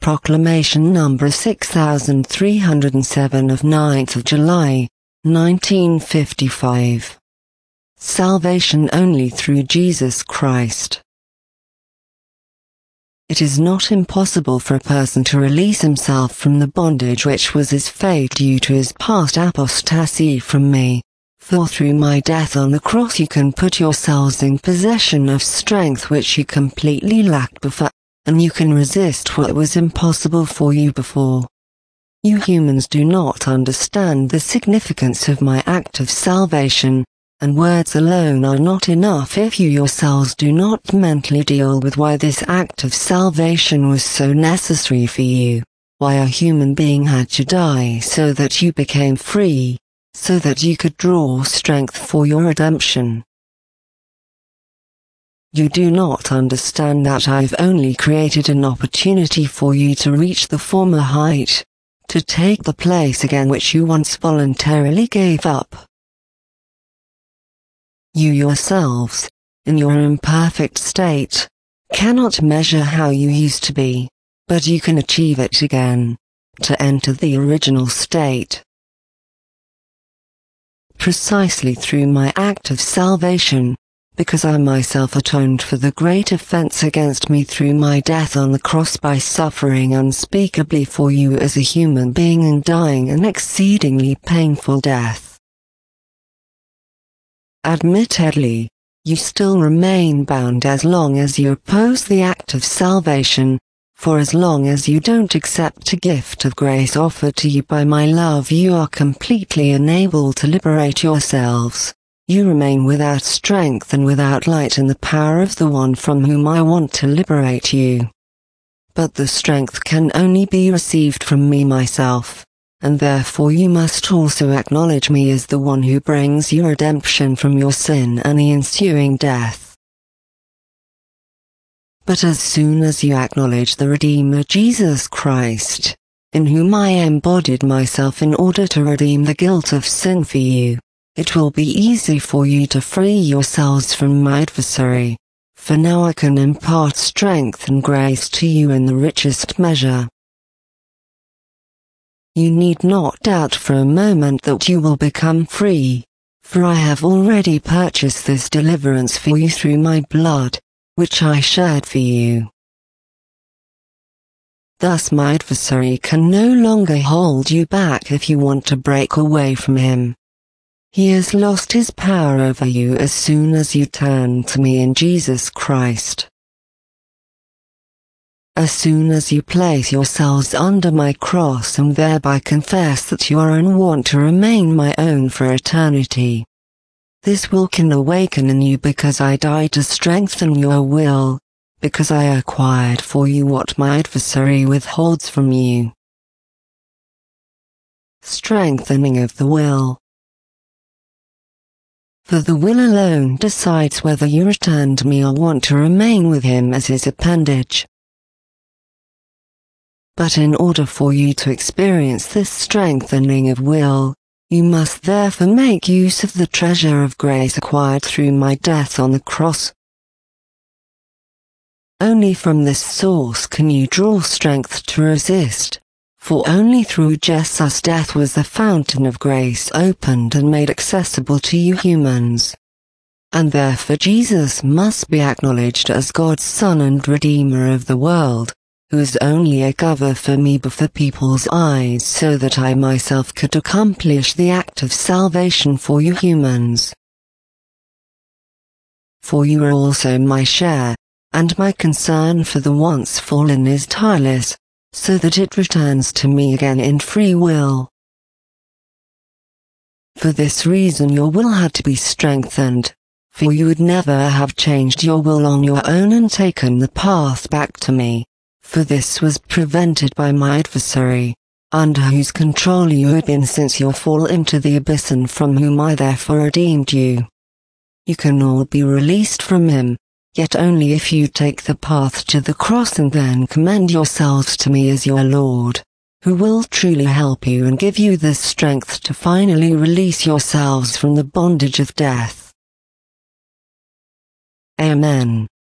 Proclamation number 6307 of 9th of July, 1955. Salvation only through Jesus Christ. It is not impossible for a person to release himself from the bondage which was his fate due to his past apostasy from me. For through my death on the cross you can put yourselves in possession of strength which you completely lacked before, and you can resist what was impossible for you before. You humans do not understand the significance of my act of salvation, and words alone are not enough if you yourselves do not mentally deal with why this act of salvation was so necessary for you, why a human being had to die so that you became free, so that you could draw strength for your redemption. You do not understand that I've only created an opportunity for you to reach the former height, to take the place again which you once voluntarily gave up. You yourselves, in your imperfect state, cannot measure how you used to be, but you can achieve it again, to enter the original state. Precisely through my act of salvation, because I myself atoned for the great offense against me through my death on the cross by suffering unspeakably for you as a human being and dying an exceedingly painful death. Admittedly, you still remain bound as long as you oppose the act of salvation, for as long as you don't accept a gift of grace offered to you by my love, you are completely unable to liberate yourselves. You remain without strength and without light in the power of the one from whom I want to liberate you. But the strength can only be received from me myself, and therefore you must also acknowledge me as the one who brings you redemption from your sin and the ensuing death. But as soon as you acknowledge the Redeemer Jesus Christ, in whom I embodied myself in order to redeem the guilt of sin for you, it will be easy for you to free yourselves from my adversary, for now I can impart strength and grace to you in the richest measure. You need not doubt for a moment that you will become free, for I have already purchased this deliverance for you through my blood, which I shed for you. Thus my adversary can no longer hold you back if you want to break away from him. He has lost his power over you as soon as you turn to me in Jesus Christ. As soon as you place yourselves under my cross and thereby confess that you are and want to remain my own for eternity, this will can awaken in you because I died to strengthen your will, because I acquired for you what my adversary withholds from you. Strengthening of the will. For the will alone decides whether you return to me or want to remain with him as his appendage. But in order for you to experience this strengthening of will, you must therefore make use of the treasure of grace acquired through my death on the cross. Only from this source can you draw strength to resist, for only through Jesus' death was the fountain of grace opened and made accessible to you humans. And therefore Jesus must be acknowledged as God's Son and Redeemer of the world, who is only a cover for me before people's eyes so that I myself could accomplish the act of salvation for you humans. For you are also my share, and my concern for the once fallen is tireless, so that it returns to me again in free will. For this reason your will had to be strengthened, for you would never have changed your will on your own and taken the path back to me. For this was prevented by my adversary, under whose control you had been since your fall into the abyss and from whom I therefore redeemed you. You can all be released from him, yet only if you take the path to the cross and then commend yourselves to me as your Lord, who will truly help you and give you the strength to finally release yourselves from the bondage of death. Amen.